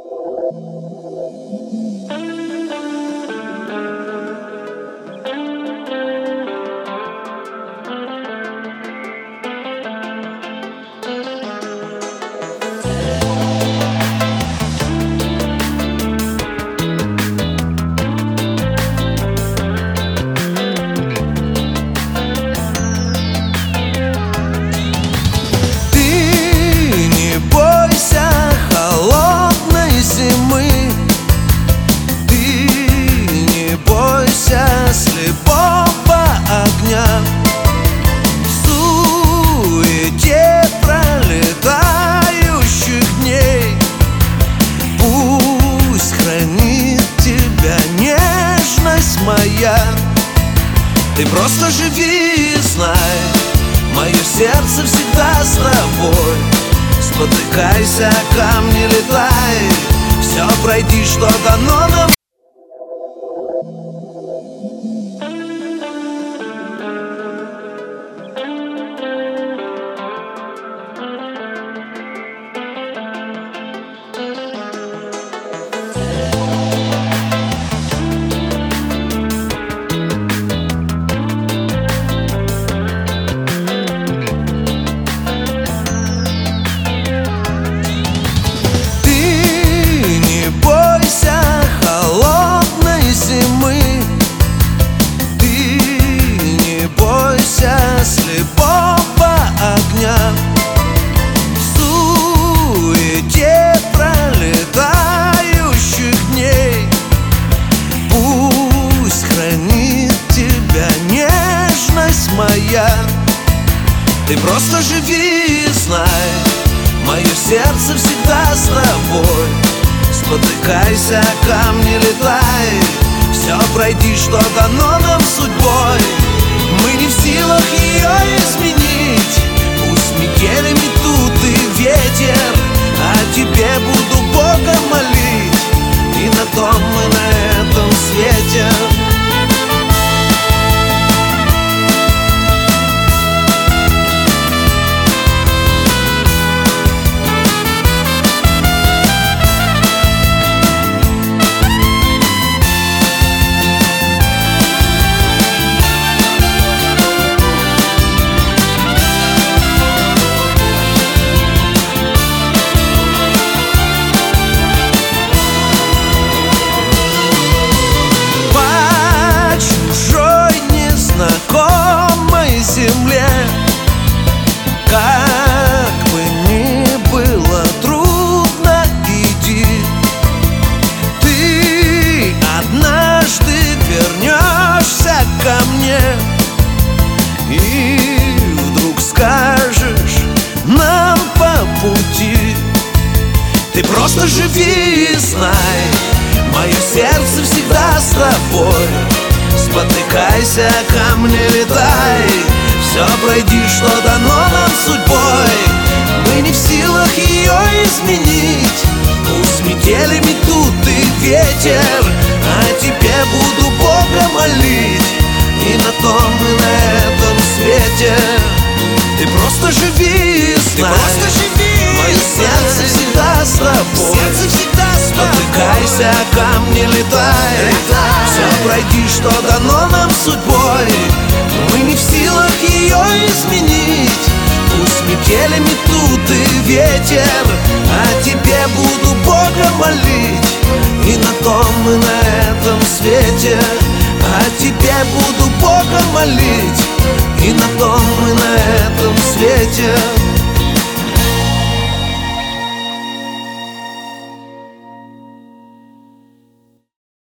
Слепого огня в суете пролетающих дней. Пусть хранит тебя нежность моя. Ты просто живи и знай, мое сердце всегда с тобой. Спотыкайся, камни летай, все пройди, что дано нам. Слепого огня в суете пролетающих дней. Пусть хранит тебя нежность моя. Ты просто живи и знай, мое сердце всегда с тобой. Спотыкайся, камни летай, все пройди, что дано нам судьбой. Мы не в силах ее изменить. Пусть метелями тут и ветер, а тебе буду Бога молить. И на том мы на этом свете. Земле, как бы ни было трудно, иди. Ты однажды вернешься ко мне и вдруг скажешь нам по пути. Ты просто живи и знай, мое сердце всегда с тобой. Спотыкайся, камни летай, все пройди, что дано нам судьбой. Мы не в силах ее изменить. Пусть метелями тут и ветер, а тебе буду Бога молить. И на том и на этом свете. Ты просто живи и знай, мое сердце всегда с тобой. Спотыкайся, камни летай, все пройди, что дано нам судьбой. Мы не в силах ее изменить. Пусть метелями тут и ветер, а тебе буду Бога молить. И на том и на этом свете, а тебе буду Бога молить.